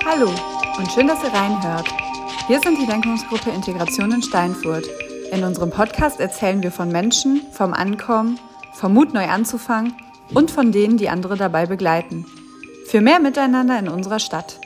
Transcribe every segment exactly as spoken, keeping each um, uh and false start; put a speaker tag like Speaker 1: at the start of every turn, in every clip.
Speaker 1: Hallo und schön, dass ihr reinhört. Wir sind die Denkungsgruppe Integration in Steinfurt. In unserem Podcast erzählen wir von Menschen, vom Ankommen, vom Mut neu anzufangen und von denen, die andere dabei begleiten. Für mehr Miteinander in unserer Stadt.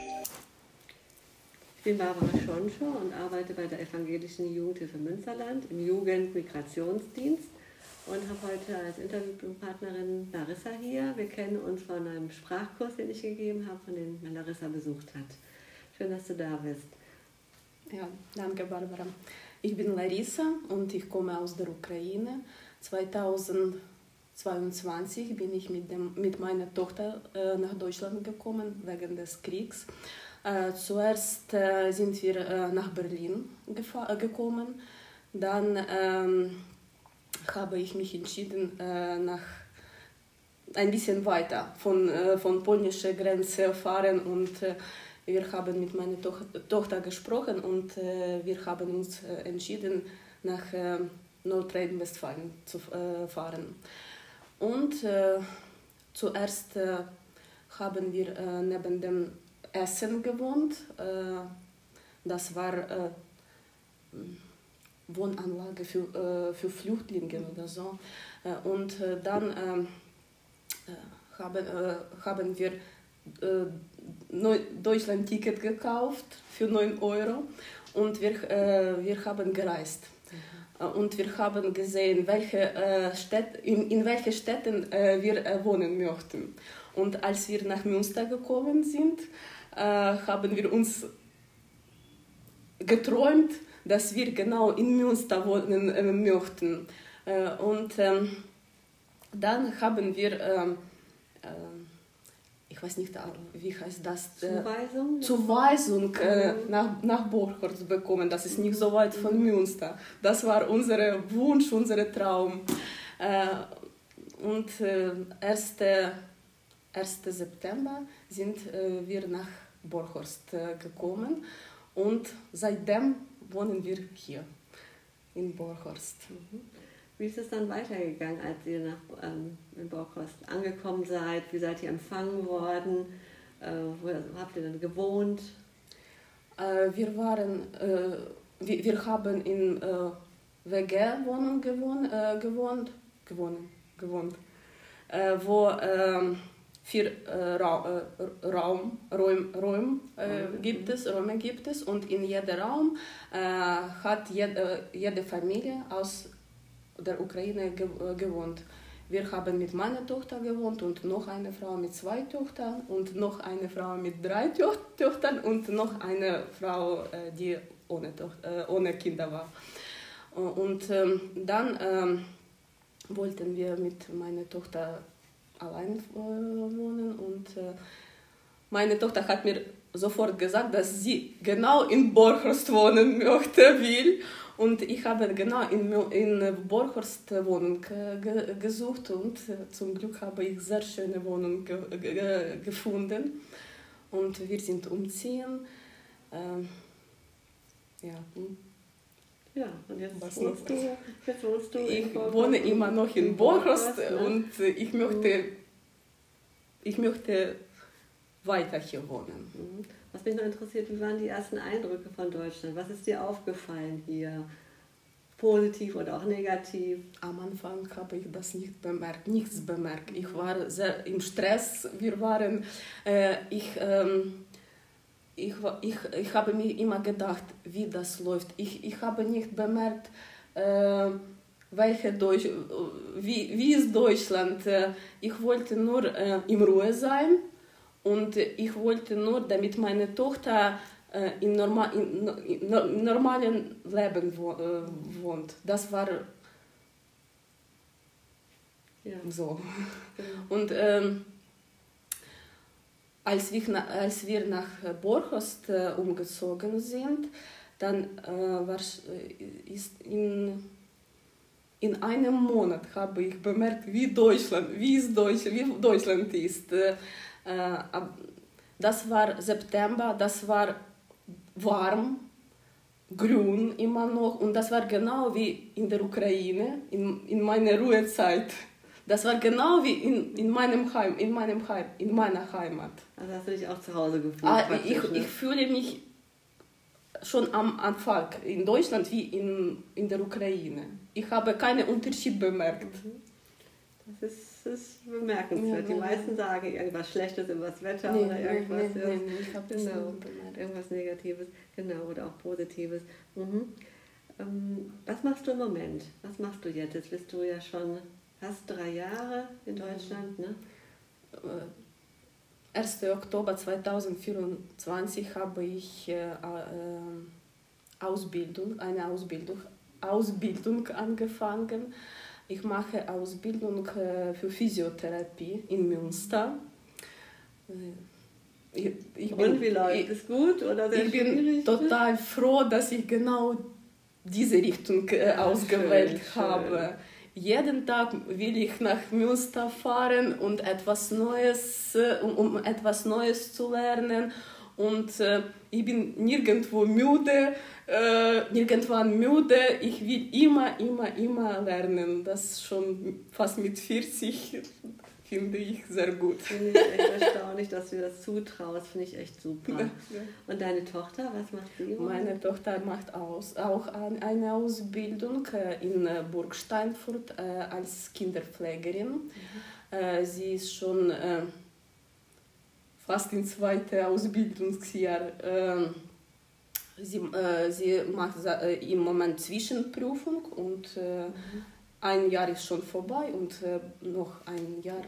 Speaker 2: Ich bin Barbara Schonscher und arbeite bei der Evangelischen Jugendhilfe Münsterland im Jugendmigrationsdienst und habe heute als Interviewpartnerin Larissa hier. Wir kennen uns von einem Sprachkurs, den ich gegeben habe, von dem Larissa besucht hat. Schön, dass du da bist.
Speaker 3: Ja, danke Barbara. Ich bin Larissa und ich komme aus der Ukraine. zweitausendzweiundzwanzig bin ich mit, dem, mit meiner Tochter äh, nach Deutschland gekommen, wegen des Kriegs. Äh, zuerst äh, sind wir äh, nach Berlin gefa- äh, gekommen, dann ähm, habe ich mich entschieden, äh, nach ein bisschen weiter von, äh, von polnischer Grenze fahren und äh, wir haben mit meiner to- Tochter gesprochen und äh, wir haben uns äh, entschieden, nach äh, Nordrhein-Westfalen zu äh, fahren. Und äh, zuerst äh, haben wir äh, neben dem Essen gewohnt. Äh, das war äh, Wohnanlage für, äh, für Flüchtlinge oder so. Äh, und äh, dann äh, haben, äh, haben wir äh, Deutschland-Ticket gekauft für neun Euro und wir, äh, wir haben gereist. Mhm. Und wir haben gesehen, welche, äh, Städt, in, in welchen Städten äh, wir äh, wohnen möchten. Und als wir nach Münster gekommen sind, äh, haben wir uns geträumt, dass wir genau in Münster wohnen äh, möchten. Äh, und ähm, dann haben wir, äh, äh, ich weiß nicht, wie heißt das?
Speaker 2: Zuweisung?
Speaker 3: Zuweisung äh, nach, nach Borchhorst bekommen. Das ist nicht so weit von Münster. Das war unser Wunsch, unser Traum. Äh, und äh, ersten September sind äh, wir nach Borchhorst äh, gekommen und seitdem wohnen wir hier in Borchhorst.
Speaker 2: Mhm. Wie ist es dann weitergegangen, als ihr nach, ähm, in Borchhorst angekommen seid? Wie seid ihr empfangen worden? Äh, wo habt ihr dann gewohnt?
Speaker 3: Äh, wir, waren, äh, wir, wir haben in äh, W G-Wohnung gewohnt, äh, gewohnt, gewohnt, gewohnt äh, wo äh, vier äh, Ra- äh, Raum, Räum, Räum, äh, mhm. gibt es, Räume gibt es und in jedem Raum äh, hat jede, jede Familie aus der Ukraine gewohnt. Wir haben mit meiner Tochter gewohnt und noch eine Frau mit zwei Töchtern und noch eine Frau mit drei Töchtern und noch eine Frau, die ohne, Tochter, ohne Kinder war. Und ähm, dann ähm, wollten wir mit meiner Tochter allein äh, wohnen und äh, meine Tochter hat mir sofort gesagt, dass sie genau in Borchhorst wohnen möchte, will. Und ich habe genau in, in Borchhorst Wohnung ge, gesucht und äh, zum Glück habe ich sehr schöne Wohnung ge, ge, gefunden. Und wir sind umziehen. Ähm, ja.
Speaker 2: Ja, und jetzt wohnst du, jetzt wohnst du
Speaker 3: Ich wohne immer noch in Borchhorst ne? und ich möchte, ich möchte weiter hier wohnen.
Speaker 2: Mhm. Was mich noch interessiert, wie waren die ersten Eindrücke von Deutschland? Was ist dir aufgefallen hier? Positiv oder auch negativ?
Speaker 3: Am Anfang habe ich das nicht bemerkt, nichts bemerkt. Ich war sehr im Stress. Wir waren, äh, ich, ähm, ich, ich, ich habe mir immer gedacht, wie das läuft. Ich, ich habe nicht bemerkt, äh, welche Deutsch, wie, wie ist Deutschland. Ich wollte nur äh, in Ruhe sein. Und ich wollte nur, damit meine Tochter äh, im, norma- in, in, in normalen Leben wo, äh, wohnt. Das war ja. so. Genau. Und ähm, als, wir, als wir nach Borchhorst äh, umgezogen sind, dann äh, war, ist in, in einem Monat habe ich bemerkt, wie Deutschland, wie, ist Deutsch, wie Deutschland ist. Äh, Das war September, das war warm, grün immer noch und das war genau wie in der Ukraine, in, in meiner Ruhezeit. Das war genau wie in, in meinem Heim, in meinem Heim, in meiner Heimat.
Speaker 2: Also hast du dich auch zu Hause gefühlt?
Speaker 3: Ah, ich,
Speaker 2: ne?
Speaker 3: ich fühle mich schon am Anfang in Deutschland wie in, in der Ukraine. Ich habe keinen Unterschied bemerkt.
Speaker 2: Das ist, das ist bemerkenswert. Ja, die meisten sagen irgendwas Schlechtes über das Wetter nee, oder irgendwas,
Speaker 3: nee, nee, nee, ich habe
Speaker 2: genau, irgendwas Negatives, genau, oder auch Positives. Mhm. Ähm, was machst du im Moment? Was machst du jetzt? Jetzt bist du ja schon, hast drei Jahre in Deutschland, ne?
Speaker 3: erster Oktober zweitausendvierundzwanzig habe ich äh, äh, Ausbildung, eine Ausbildung, Ausbildung angefangen. Ich mache Ausbildung äh, für Physiotherapie in Münster.
Speaker 2: Ich, ich bin, Und wie läuft es gut oder sehr
Speaker 3: Ich bin schwierig? Total froh, dass ich genau diese Richtung äh, ausgewählt schön, habe. Schön. Jeden Tag will ich nach Münster fahren und etwas Neues, um, um etwas Neues zu lernen. Und äh, ich bin nirgendwo müde, äh, nirgendwann müde. Ich will immer, immer, immer lernen. Das schon fast mit vierzig finde ich sehr gut.
Speaker 2: Finde ich echt erstaunlich, dass du dir das zutraust. Finde ich echt super. Ja. Und deine Tochter, was macht sie?
Speaker 3: Meine Tochter macht aus, auch eine Ausbildung in Burg Steinfurt äh, als Kinderpflegerin. Mhm. Äh, sie ist schon äh, fast im zweiten Ausbildungsjahr. Äh, sie, äh, sie macht äh, im Moment Zwischenprüfung und äh, mhm. ein Jahr ist schon vorbei und äh, noch ein Jahr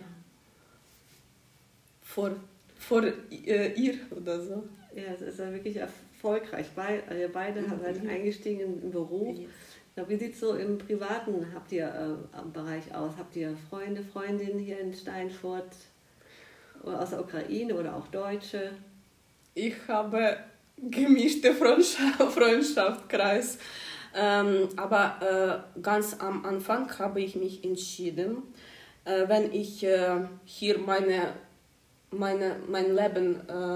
Speaker 3: vor, vor äh, ihr oder so.
Speaker 2: Ja, es ist ja wirklich erfolgreich. Be ihr beide mhm. seid eingestiegen im Beruf. Ja. Wie sieht es so im Privaten habt ihr, äh, am Bereich aus? Habt ihr Freunde, Freundinnen hier in Steinfurt oder aus der Ukraine oder auch Deutsche?
Speaker 3: Ich habe gemischte Freundschaft, Freundschaftskreis. Ähm, aber äh, ganz am Anfang habe ich mich entschieden, äh, wenn ich äh, hier meine, meine, mein Leben,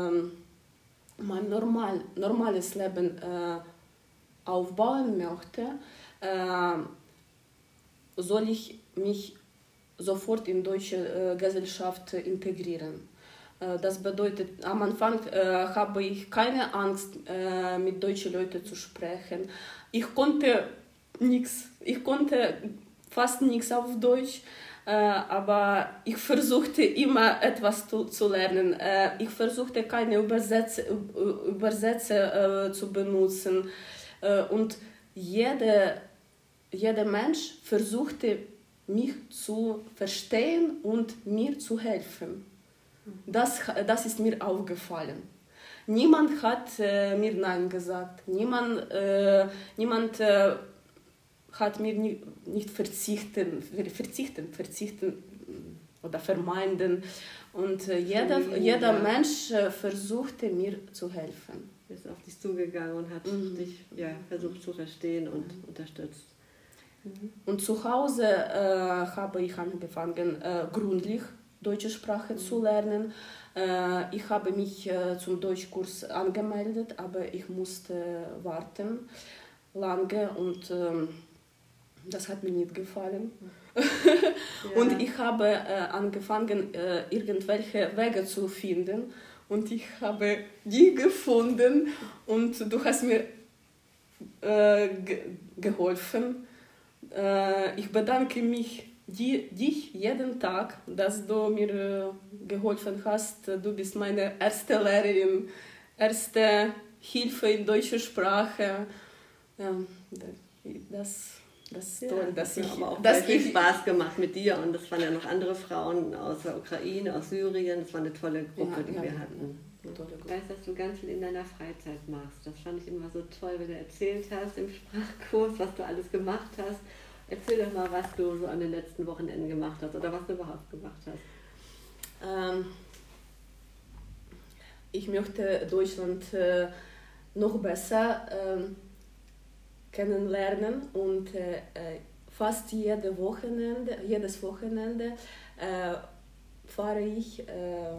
Speaker 3: äh, mein normal, normales Leben äh, aufbauen möchte, äh, soll ich mich sofort in die deutsche äh, Gesellschaft integrieren. Äh, das bedeutet, am Anfang äh, habe ich keine Angst, äh, mit deutschen Leuten zu sprechen. Ich konnte nichts, ich konnte fast nichts auf Deutsch, äh, aber ich versuchte immer etwas zu, zu lernen. Äh, ich versuchte keine Übersetzer, Übersetzer äh, zu benutzen äh, und jeder, jeder Mensch versuchte mich zu verstehen und mir zu helfen. Das, das ist mir aufgefallen. Niemand hat äh, mir Nein gesagt. Niemand, äh, niemand äh, hat mir nie, nicht verzichten, verzichten, verzichten oder vermeiden. Und äh, jeder, jeder Mensch äh, versuchte mir zu helfen.
Speaker 2: Ist auf dich zugegangen und hat mhm. dich ja, versucht zu verstehen und mhm. unterstützt.
Speaker 3: Mhm. Und zu Hause äh, habe ich angefangen, äh, gründlich deutsche Sprache mhm. zu lernen. Äh, ich habe mich äh, zum Deutschkurs angemeldet, aber ich musste warten lange und äh, das hat mir nicht gefallen. Ja. Und ich habe äh, angefangen, äh, irgendwelche Wege zu finden und ich habe die gefunden und du hast mir äh, ge geholfen. Äh, ich bedanke mich Die, dich jeden Tag, dass du mir äh, geholfen hast. Du bist meine erste Lehrerin, erste Hilfe in deutscher Sprache. Ja, das, das ist toll,
Speaker 2: ja,
Speaker 3: dass
Speaker 2: das
Speaker 3: ich...
Speaker 2: aber auch
Speaker 3: dass
Speaker 2: sehr viel
Speaker 3: ich,
Speaker 2: Spaß gemacht mit dir und das waren ja noch andere Frauen aus der Ukraine, aus Syrien. Das war eine tolle Gruppe, ja, die ja, wir hatten. Tolle Gruppe. Ich weiß, dass du ganz viel in deiner Freizeit machst. Das fand ich immer so toll, wenn du erzählt hast im Sprachkurs, was du alles gemacht hast. Erzähl doch mal, was du so an den letzten Wochenenden gemacht hast oder was du überhaupt gemacht hast.
Speaker 3: Ähm, ich möchte Deutschland äh, noch besser äh, kennenlernen und äh, fast jede Wochenende, jedes Wochenende äh, fahre ich äh,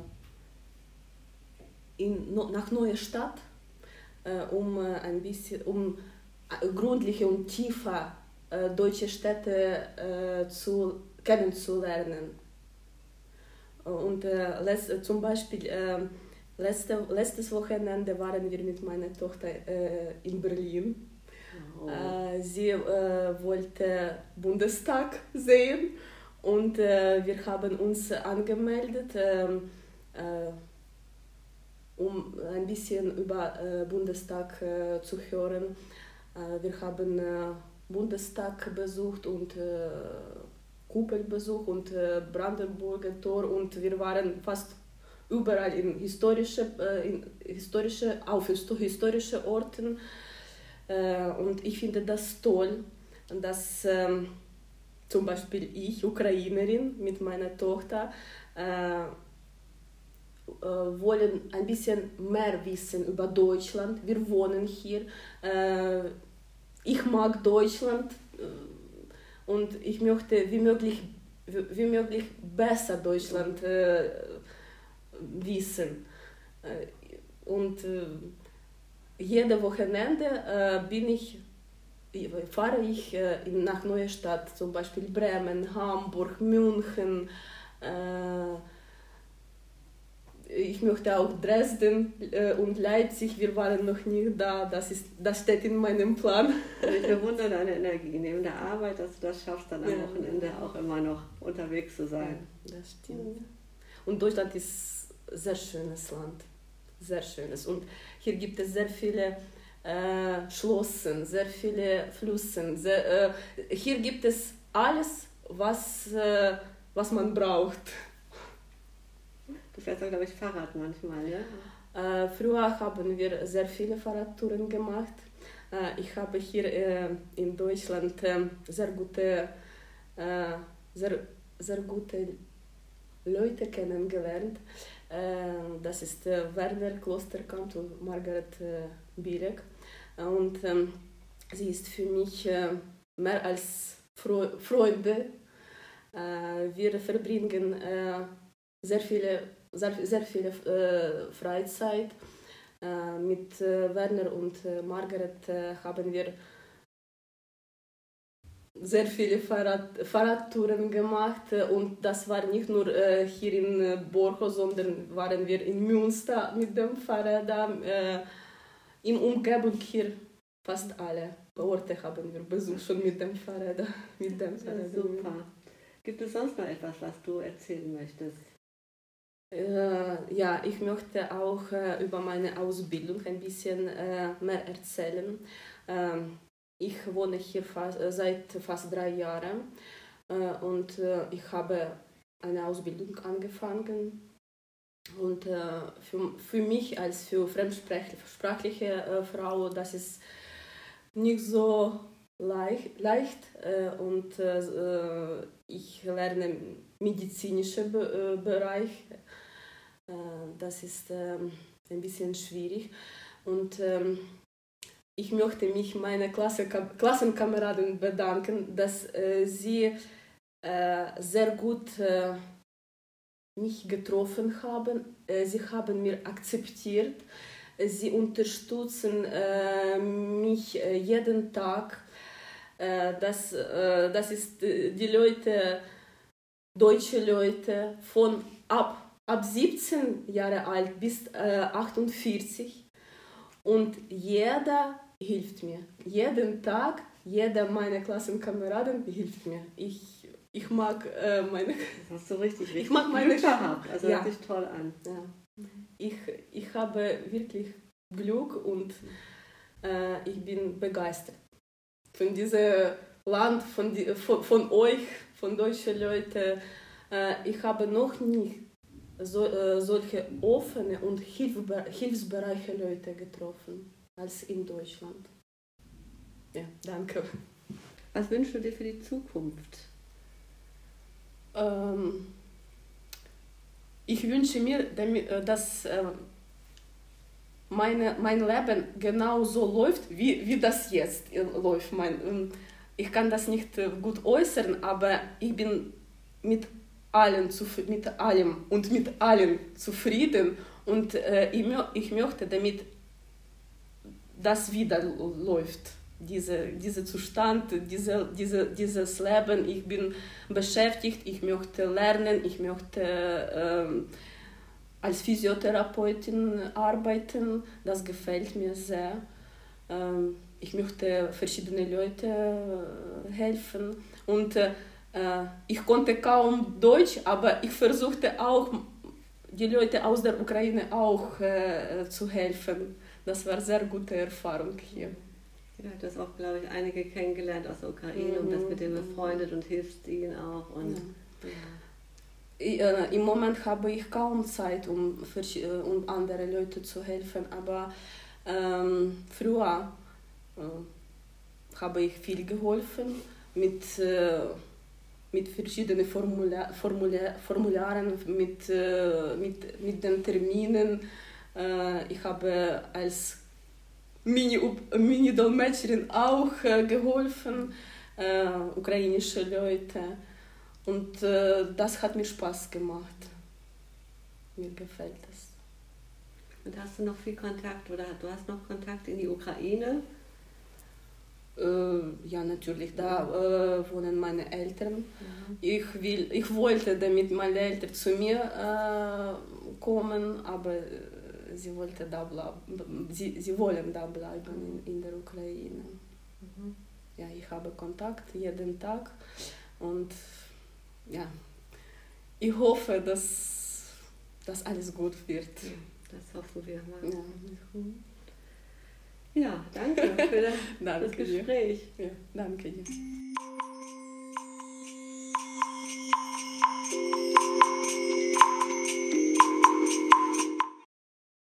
Speaker 3: in, no, nach neue Stadt, äh, um äh, ein bisschen, um äh, gründliche und tiefer deutsche Städte äh, zu kennenzulernen. Und äh, letzt, zum Beispiel äh, letzte, letztes Wochenende waren wir mit meiner Tochter äh, in Berlin. Oh. Äh, sie äh, wollte Bundestag sehen und äh, wir haben uns angemeldet, äh, äh, um ein bisschen über äh, Bundestag äh, zu hören. Äh, wir haben äh, Bundestag besucht und äh, Kuppelbesuch und äh, Brandenburger Tor und wir waren fast überall in historische, äh, in historische, auf historische Orten äh, und ich finde das toll, dass äh, zum Beispiel ich, Ukrainerin mit meiner Tochter, äh, äh, wollen ein bisschen mehr wissen über Deutschland. Wir wohnen hier, äh, ich mag Deutschland, äh, und ich möchte wie möglich, wie möglich besser Deutschland äh, wissen. Äh, und äh, jede Wochenende äh, bin ich, fahre ich äh, in, nach Neustadt, zum Beispiel Bremen, Hamburg, München. Äh, ich möchte auch Dresden äh, und Leipzig, wir waren noch nicht da, das, ist, das steht in meinem Plan.
Speaker 2: Ich bewundere deine Energie neben der Arbeit, dass du das schaffst, dann am ja. Wochenende auch immer noch unterwegs zu sein.
Speaker 3: Ja, das stimmt. Und Deutschland ist ein sehr schönes Land, sehr schönes. Und hier gibt es sehr viele äh, Schlösser, sehr viele Flüsse. Sehr, äh, hier gibt es alles, was, äh, was man braucht.
Speaker 2: Du fährst auch, glaube ich, Fahrrad manchmal, ja?
Speaker 3: Äh, früher haben wir sehr viele Fahrradtouren gemacht. Äh, ich habe hier äh, in Deutschland äh, sehr gute, äh, sehr, sehr gute Leute kennengelernt. Äh, das ist äh, Werner Klosterkamp und Margaret äh, Bilek. Und ähm, sie ist für mich äh, mehr als Fre- Freunde. Äh, wir verbringen äh, sehr viele sehr, sehr viel äh, Freizeit. Äh, mit äh, Werner und äh, Margaret äh, haben wir sehr viele Fahrrad, Fahrradtouren gemacht äh, und das war nicht nur äh, hier in äh, Borcho, sondern waren wir in Münster mit dem Fahrrad. Äh, in Umgebung hier fast alle Orte haben wir besucht schon mit dem Fahrrad. Mit dem Fahrrad.
Speaker 2: Ja, super. Gibt es sonst noch etwas, was du erzählen möchtest?
Speaker 3: Äh, ja, ich möchte auch äh, über meine Ausbildung ein bisschen äh, mehr erzählen. Ähm, ich wohne hier fast, äh, seit fast drei Jahren äh, und äh, ich habe eine Ausbildung angefangen. Und äh, für, für mich als für fremdsprachliche äh, Frau, das ist nicht so leicht, leicht äh, und äh, ich lerne medizinischen Be- äh, Bereich. Äh, das ist äh, ein bisschen schwierig und ähm, ich möchte mich meiner Klasse, Klassenkameraden bedanken, dass äh, sie äh, sehr gut äh, mich getroffen haben. Äh, sie haben mich akzeptiert. Sie unterstützen äh, mich äh, jeden Tag. Äh, das, äh, das ist äh, die Leute, deutsche Leute von ab, ab siebzehn Jahre alt bis äh, achtundvierzig. Und jeder hilft mir. Jeden Tag, jeder meiner Klassenkameraden hilft mir. Ich, ich mag äh, meine...
Speaker 2: Das hast du richtig, richtig
Speaker 3: ich mag meine
Speaker 2: Glück gehabt. Also
Speaker 3: ja.
Speaker 2: hört sich toll an.
Speaker 3: Ja. Ich, ich habe wirklich Glück und äh, ich bin begeistert von diesem Land, von, die, von, von euch, von deutschen Leuten. Äh, ich habe noch nie so, äh, solche offene und hilfbe- hilfsbereiche Leute getroffen als in Deutschland. Ja, danke.
Speaker 2: Was wünschst du dir für die Zukunft?
Speaker 3: Ähm, ich wünsche mir, damit, dass äh, meine, mein Leben genau so läuft, wie, wie das jetzt läuft. Mein, ich kann das nicht äh, gut äußern, aber ich bin mit, allen zuf- mit allem und mit allen zufrieden und äh, ich, ich möchte damit, dass wieder läuft. diese, dieser Zustand, diese, diese, dieses Leben. Ich bin beschäftigt, ich möchte lernen, ich möchte ähm, als Physiotherapeutin arbeiten. Das gefällt mir sehr. Ähm, ich möchte verschiedenen Leuten äh, helfen. Und äh, ich konnte kaum Deutsch, aber ich versuchte auch, die Leute aus der Ukraine auch äh, zu helfen. Das war eine sehr gute Erfahrung hier.
Speaker 2: Ja, du hast auch, glaube ich, einige kennengelernt aus der Ukraine mhm. und das mit denen befreundet und hilfst ihnen auch. Und, ja.
Speaker 3: Ja. Im Moment habe ich kaum Zeit, um, um anderen Leuten zu helfen, aber ähm, früher äh, habe ich viel geholfen mit, äh, mit verschiedenen Formular, Formular, Formularen, mit, äh, mit, mit den Terminen. Äh, ich habe als Mini-Dolmetscherin auch äh, geholfen, äh, ukrainische Leute. Und äh, das hat mir Spaß gemacht. Mir gefällt das.
Speaker 2: Und hast du noch viel Kontakt oder du hast noch Kontakt in die Ukraine?
Speaker 3: Äh, ja, natürlich. Da äh, wohnen meine Eltern. Mhm. Ich, will, ich wollte, damit meine Eltern zu mir äh, kommen, aber sie wollten da bleiben. Sie, sie wollen da bleiben in, in der Ukraine. Mhm. Ja, ich habe Kontakt jeden Tag und ja, ich hoffe, dass das alles gut wird.
Speaker 2: Ja, das hoffen wir mal.
Speaker 3: Ja,
Speaker 2: ja danke für das,
Speaker 3: danke
Speaker 2: das Gespräch.
Speaker 3: Ja, danke dir.